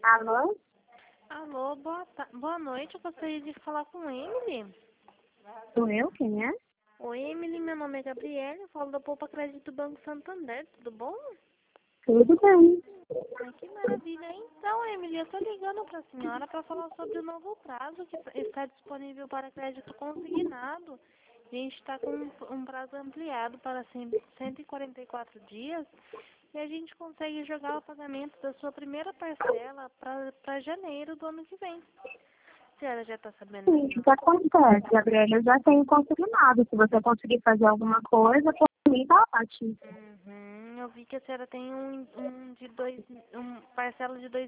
Alô? Alô, boa noite. Eu gostaria de falar com a Emily. Sou eu? Quem é? Oi, Emily. Meu nome é Gabriela. Eu falo da Poupa Crédito do Banco Santander. Tudo bom? Tudo bem. Ai, que maravilha. Então, Emily, eu estou ligando para a senhora para falar sobre o novo prazo que está disponível para crédito consignado. A gente está com um prazo ampliado para 144 dias e a gente consegue jogar o pagamento da sua primeira parcela para janeiro do ano que vem. A senhora já está sabendo Sim, disso? o que acontece, Gabriela? Eu já tenho consignado. Se você conseguir fazer alguma coisa, por mim tá ótimo. Eu vi que a senhora tem parcela de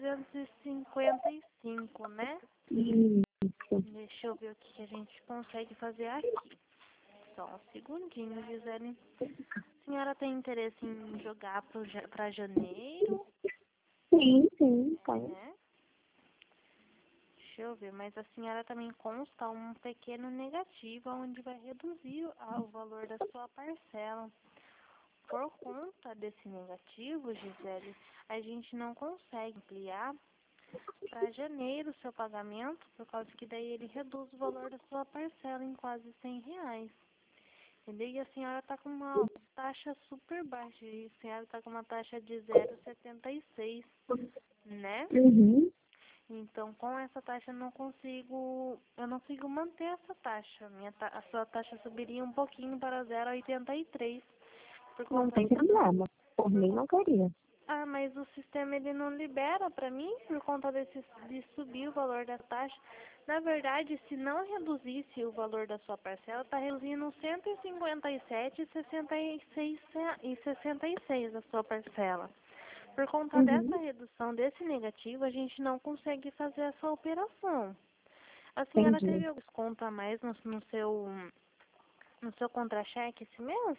2.355, né? Isso. Deixa eu ver o que a gente consegue fazer aqui. Só um segundinho, Gisele. A senhora tem interesse em jogar para janeiro, Sim, tem. né? Deixa eu ver, mas a senhora também consta um pequeno negativo, onde vai reduzir o valor da sua parcela. Por conta desse negativo, Gisele, a gente não consegue ampliar para janeiro o seu pagamento, por causa que daí ele reduz o valor da sua parcela em quase R$ 100. Entendeu? E a senhora está com uma taxa super baixa, e a senhora está com uma taxa de 0,76, né? Uhum. Então, com essa taxa eu não consigo manter essa taxa. A sua taxa subiria um pouquinho para 0,83. Por Não conta tem problema. Por mim, não queria. Ah, mas o sistema ele não libera para mim por conta de subir o valor da taxa. Na verdade, se não reduzisse o valor da sua parcela, está reduzindo 157,66 a sua parcela. Por conta dessa Uhum. redução desse negativo, a gente não consegue fazer essa operação. A senhora Entendi. teve algum desconto a mais no seu contra-cheque esse mês?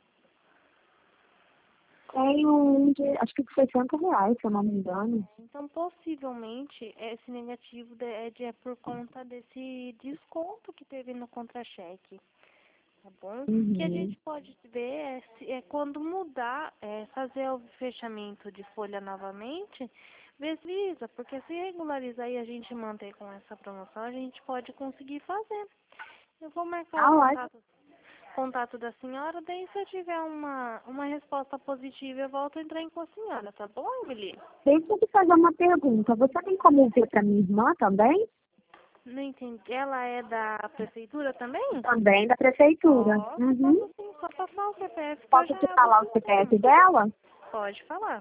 Tenho acho que foi R$ 100, se eu não me engano. Então, possivelmente, esse negativo é por conta desse desconto que teve no contra-cheque, tá bom? O que a Uhum. gente pode ver é quando mudar, fazer o fechamento de folha novamente, visa, porque se regularizar e a gente manter com essa promoção, a gente pode conseguir fazer. Eu vou marcar o Ótimo. contato da senhora, daí se eu tiver uma resposta positiva, eu volto a entrar com a senhora, tá bom, Emily? Deixa eu te fazer uma pergunta. Você tem como ver para minha irmã também? Não entendi. Ela é da prefeitura também? Também da prefeitura. Posso, Uhum. posso sim. Só passar o CPF que eu Posso já te abro falar o o sistema. CPF dela? Pode falar.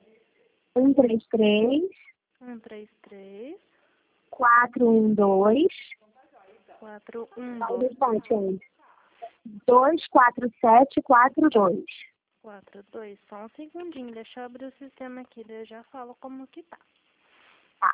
133 133 412. Só um 412 instante aí. 24742. 42. Só um segundinho. Deixa eu abrir o sistema aqui. Daí eu já falo como que tá. Tá.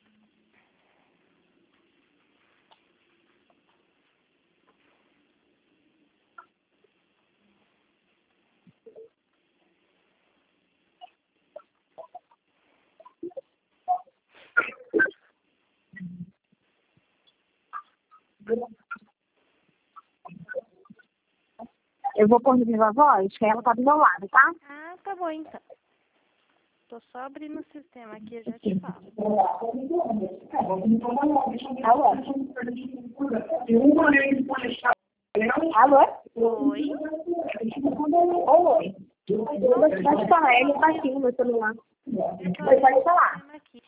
Eu vou pôr no viva voz, que ela tá do meu lado, tá? Ah, tá bom então. Tô só abrindo o sistema aqui e já te falo. Alô? Alô? Oi? Oi. Pode falar, ele tá aqui no meu celular. Eu tô Pode abrindo o falar. sistema aqui.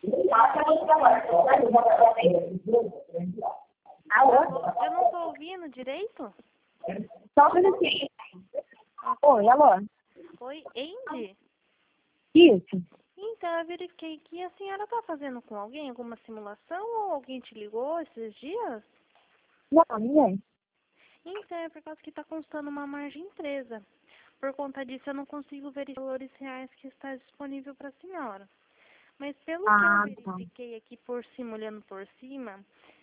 Alô? Eu não tô ouvindo direito? Só um minutinho. Oi, alô? Oi, Andy? Isso. Então, eu verifiquei que a senhora está fazendo com alguém alguma simulação ou alguém te ligou esses dias? Não, ninguém. Então, é por causa que está constando uma margem presa. Por conta disso, eu não consigo verificar os valores reais que está disponível para a senhora. Mas pelo que eu Ah, tá. verifiquei aqui por cima, olhando por cima,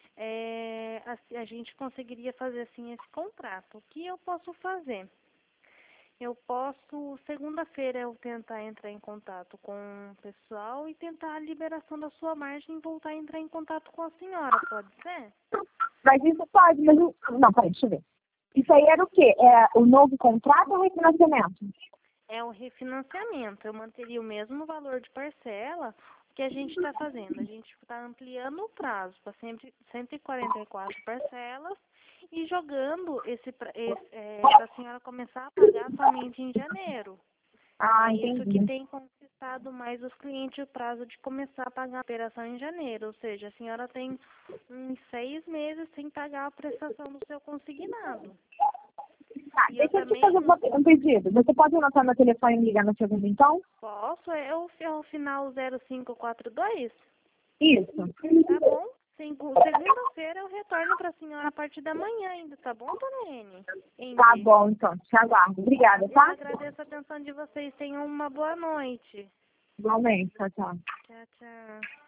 a gente conseguiria fazer assim esse contrato. O que eu posso fazer? Eu posso, segunda-feira, eu tentar entrar em contato com o pessoal e tentar a liberação da sua margem e voltar a entrar em contato com a senhora, pode ser? Mas isso pode, mas não. Não, peraí, deixa eu ver. Isso aí era o quê? É o novo contrato ou refinanciamento? É o refinanciamento. Eu manteria o mesmo valor de parcela, que a gente está fazendo? A gente está ampliando o prazo para 144 parcelas e jogando para a senhora começar a pagar somente em janeiro. Ah, É isso que entendi. tem conquistado mais os clientes, o prazo de começar a pagar a operação em janeiro. Ou seja, a senhora tem uns 6 meses sem pagar a prestação do seu consignado. Tá, E eu deixa eu te também fazer um pedido. Você pode anotar meu telefone e me ligar no segundo, então? posso, é o final 0542? Isso. Tá bom? Segunda-feira eu retorno para a senhora a partir da manhã ainda, tá bom, dona Ene? Tá Andy? bom, então. Te aguardo. Obrigada, Eu tá? agradeço a atenção de vocês. Tenham uma boa noite. Igualmente. Tchau, tchau. Tchau, tchau.